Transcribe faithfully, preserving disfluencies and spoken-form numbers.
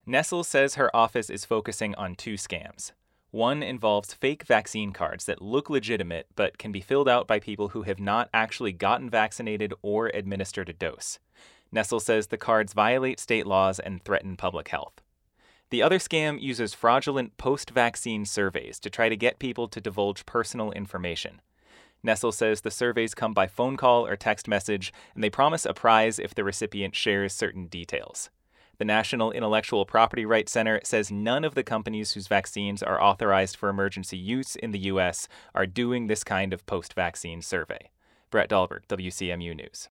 Nestle says her office is focusing on two scams. One involves fake vaccine cards that look legitimate but can be filled out by people who have not actually gotten vaccinated or administered a dose. Nestle says the cards violate state laws and threaten public health. The other scam uses fraudulent post-vaccine surveys to try to get people to divulge personal information. Nestle says the surveys come by phone call or text message, and they promise a prize if the recipient shares certain details. The National Intellectual Property Rights Center says none of the companies whose vaccines are authorized for emergency use in the U S are doing this kind of post-vaccine survey. Brett Dahlberg, W C M U News.